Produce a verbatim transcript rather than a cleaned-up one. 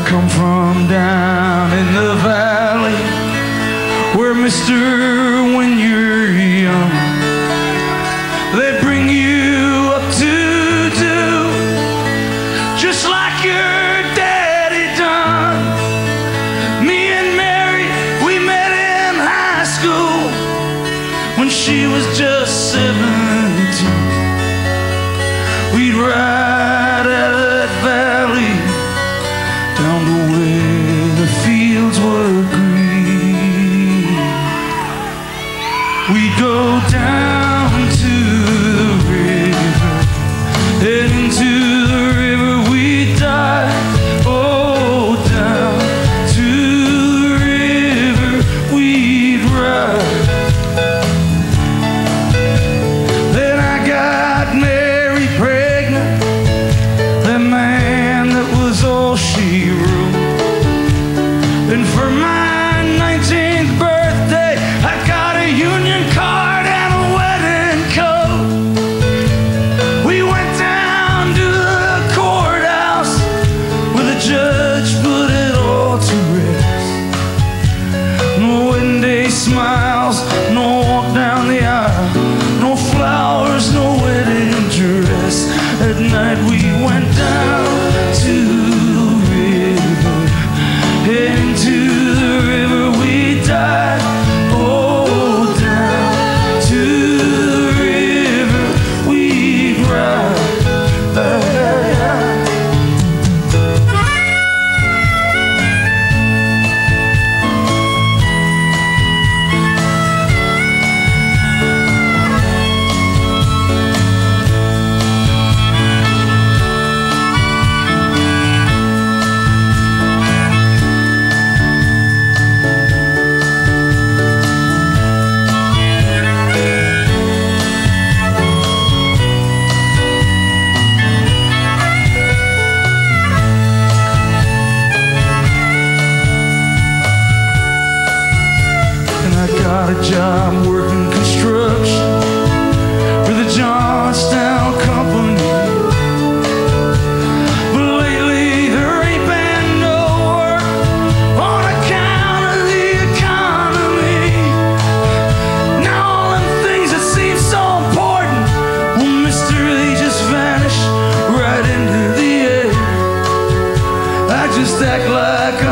come from down in the valley, where, mister, when you're young, they bring you up to do just like your daddy done. Me and Mary, we met in high school when she was just seventeen. We'd ride out of that valley down to where the fields were green. We'd go down to the river, and into the river we'd dive. Oh, down to the river we'd ride. Then I got Mary pregnant, that man that was all she wrote. And for my nineteenth birthday, I got a union card and a wedding coat. We went down to the courthouse where the judge put it all to rest. No wedding day smiles, no walk down the aisle, no flowers, no wedding dress. At night we went down to the river, into the river we died. Oh, down to the river we'd ride. Got a job working construction for the Johnstown Company. But lately there ain't been no work on account of the economy. Now all them things that seem so important, well, mister, they just vanish right into the air. I just act like